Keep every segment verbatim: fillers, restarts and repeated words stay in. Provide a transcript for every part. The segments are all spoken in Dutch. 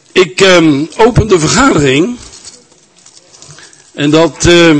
Ik uh, open de vergadering en dat, uh,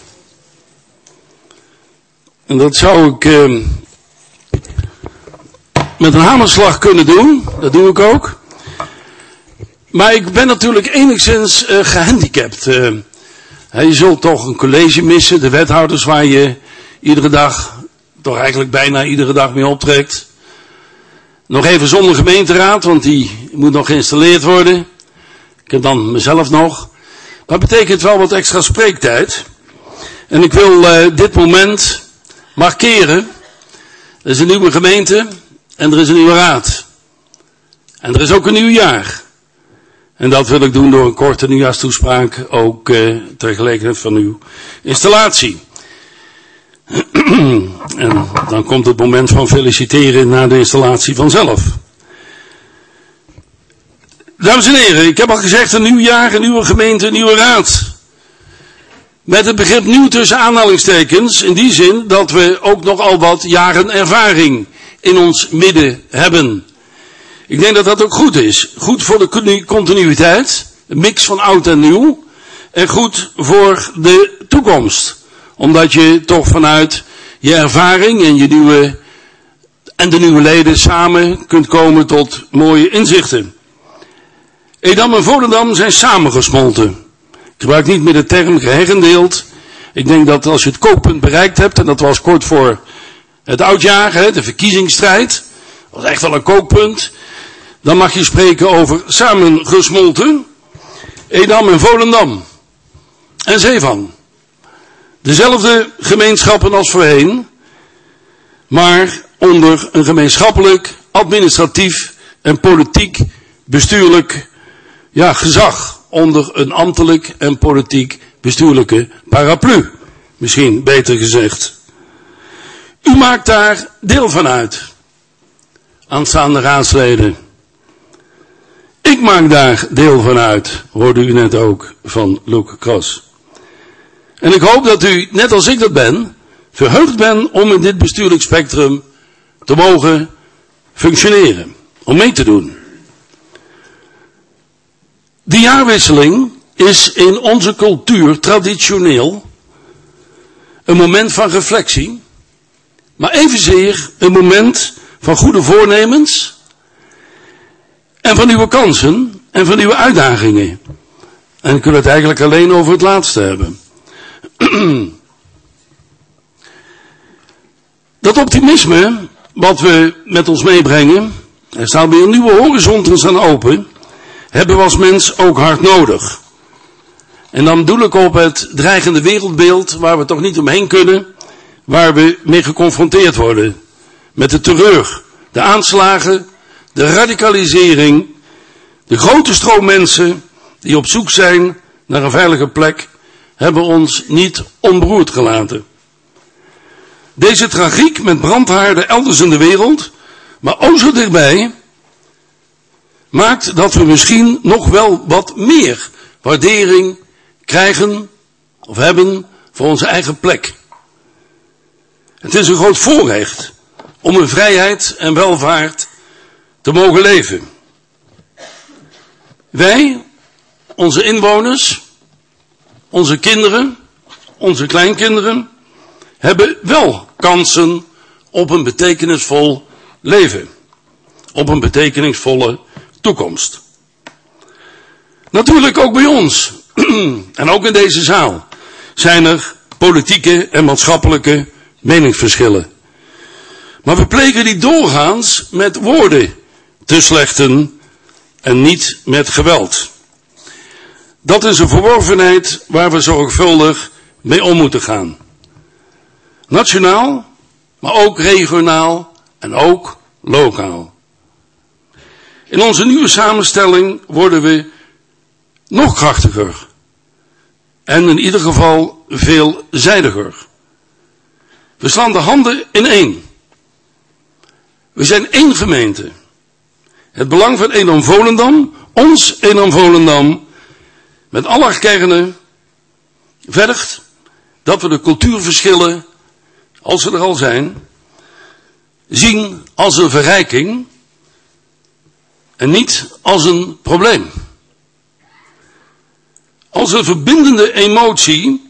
en dat zou ik uh, met een hamerslag kunnen doen, dat doe ik ook. Maar ik ben natuurlijk enigszins uh, gehandicapt. Uh, je zult toch een college missen, de wethouders waar je iedere dag, toch eigenlijk bijna iedere dag mee optrekt. Nog even zonder gemeenteraad, want die moet nog geïnstalleerd worden. Ik heb dan mezelf nog. Maar het betekent wel wat extra spreektijd. En ik wil uh, dit moment markeren. Er is een nieuwe gemeente en er is een nieuwe raad. En er is ook een nieuw jaar. En dat wil ik doen door een korte nieuwjaarstoespraak, ook uh, ter gelegenheid van uw installatie. En dan komt het moment van feliciteren na de installatie vanzelf. Dames en heren, ik heb al gezegd, een nieuw jaar, een nieuwe gemeente, een nieuwe raad. Met het begrip nieuw tussen aanhalingstekens, in die zin dat we ook nogal wat jaren ervaring in ons midden hebben. Ik denk dat dat ook goed is. Goed voor de continuïteit, een mix van oud en nieuw. En goed voor de toekomst. Omdat je toch vanuit je ervaring en je nieuwe, en de nieuwe leden samen kunt komen tot mooie inzichten. Edam en Volendam zijn samengesmolten. Ik gebruik niet meer de term gehergendeeld. Ik denk dat als je het kookpunt bereikt hebt, en dat was kort voor het oudjaar, de verkiezingsstrijd, dat was echt wel een kookpunt, dan mag je spreken over samengesmolten. Edam en Volendam en Zeevan. Dezelfde gemeenschappen als voorheen, maar onder een gemeenschappelijk, administratief en politiek bestuurlijk ja, gezag. Onder een ambtelijk en politiek bestuurlijke paraplu. Misschien beter gezegd. U maakt daar deel van uit. Aanstaande raadsleden. Ik maak daar deel van uit. Hoorde u net ook van Luc Cross. En ik hoop dat u, net als ik dat ben, verheugd bent om in dit bestuurlijk spectrum te mogen functioneren. Om mee te doen. De jaarwisseling is in onze cultuur traditioneel een moment van reflectie, maar evenzeer een moment van goede voornemens en van nieuwe kansen en van nieuwe uitdagingen. En ik wil het eigenlijk alleen over het laatste hebben. Dat optimisme wat we met ons meebrengen, er staan weer nieuwe horizonten staan open, hebben we als mens ook hard nodig. En dan bedoel ik op het dreigende wereldbeeld waar we toch niet omheen kunnen, waar we mee geconfronteerd worden. Met de terreur, de aanslagen, de radicalisering, de grote stroom mensen die op zoek zijn naar een veilige plek, hebben ons niet onberoerd gelaten. Deze tragiek met brandhaarden elders in de wereld, maar ook zo dichtbij, maakt dat we misschien nog wel wat meer waardering krijgen of hebben voor onze eigen plek. Het is een groot voorrecht om in vrijheid en welvaart te mogen leven. Wij, onze inwoners, onze kinderen, onze kleinkinderen, hebben wel kansen op een betekenisvol leven. Op een betekenisvolle toekomst. Natuurlijk ook bij ons, en ook in deze zaal, zijn er politieke en maatschappelijke meningsverschillen. Maar we plegen die doorgaans met woorden te slechten en niet met geweld. Dat is een verworvenheid waar we zorgvuldig mee om moeten gaan. Nationaal, maar ook regionaal en ook lokaal. In onze nieuwe samenstelling worden we nog krachtiger. En in ieder geval veelzijdiger. We slaan de handen in één. We zijn één gemeente. Het belang van Edam-Volendam, ons Edam-Volendam, met alle kernen, vergt dat we de cultuurverschillen, als ze er al zijn, zien als een verrijking en niet als een probleem. als een verbindende emotie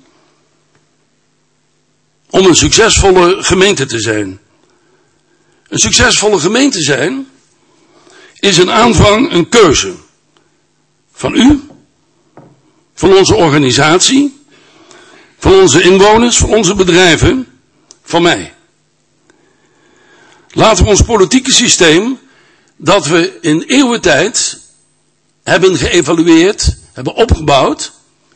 om een succesvolle gemeente te zijn. Een succesvolle gemeente zijn is een aanvang, een keuze. Van u, van onze organisatie, van onze inwoners, van onze bedrijven, van mij. Laten we ons politieke systeem, dat we in eeuwentijd hebben geëvalueerd, hebben opgebouwd,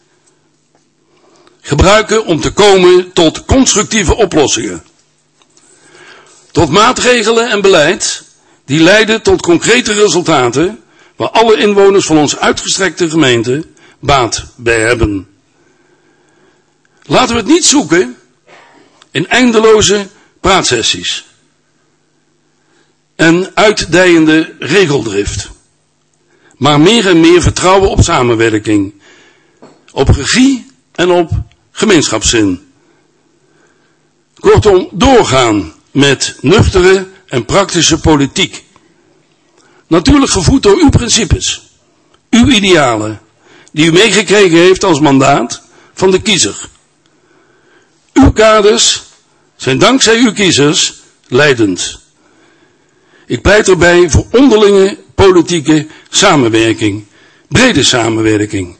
gebruiken om te komen tot constructieve oplossingen. Tot maatregelen en beleid die leiden tot concrete resultaten waar alle inwoners van onze uitgestrekte gemeente baat bij hebben. Laten we het niet zoeken in eindeloze praatsessies en uitdijende regeldrift, maar meer en meer vertrouwen op samenwerking, op regie en op gemeenschapszin. Kortom, doorgaan met nuchtere en praktische politiek. Natuurlijk gevoed door uw principes, uw idealen, die u meegekregen heeft als mandaat van de kiezer. Uw kaders zijn dankzij uw kiezers leidend. Ik pleit erbij voor onderlinge politieke samenwerking, brede samenwerking.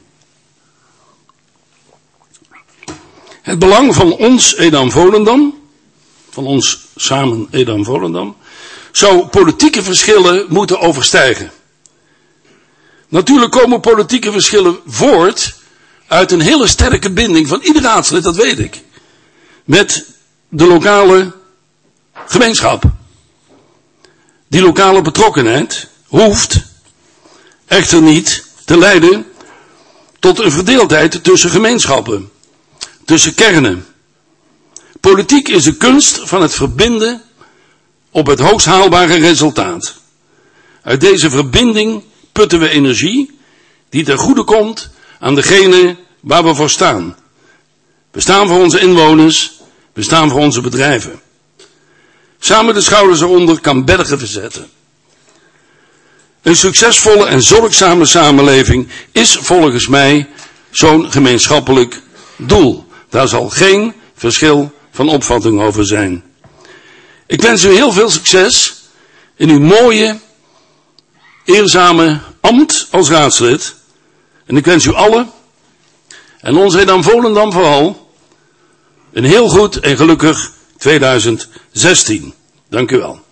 Het belang van ons Edam-Volendam, van ons samen Edam-Volendam, zou politieke verschillen moeten overstijgen. Natuurlijk komen politieke verschillen voort uit een hele sterke binding van ieder raadslid, dat weet ik, met de lokale gemeenschap. Die lokale betrokkenheid hoeft echter niet te leiden tot een verdeeldheid tussen gemeenschappen, tussen kernen. Politiek is de kunst van het verbinden op het hoogst haalbare resultaat. Uit deze verbinding putten we energie die ten goede komt aan degene waar we voor staan. We staan voor onze inwoners, we staan voor onze bedrijven. Samen de schouders eronder kan bergen verzetten. Een succesvolle en zorgzame samenleving is volgens mij zo'n gemeenschappelijk doel. Daar zal geen verschil van opvatting over zijn. Ik wens u heel veel succes in uw mooie, eerzame ambt als raadslid. En ik wens u allen, en ons Edam-Volendam vooral, een heel goed en gelukkig tweeduizend zestien. Dank u wel.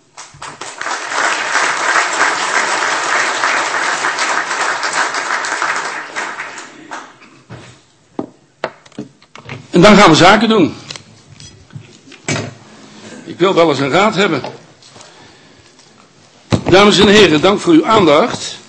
En dan gaan we zaken doen. Ik wil wel eens een raad hebben. Dames en heren, dank voor uw aandacht.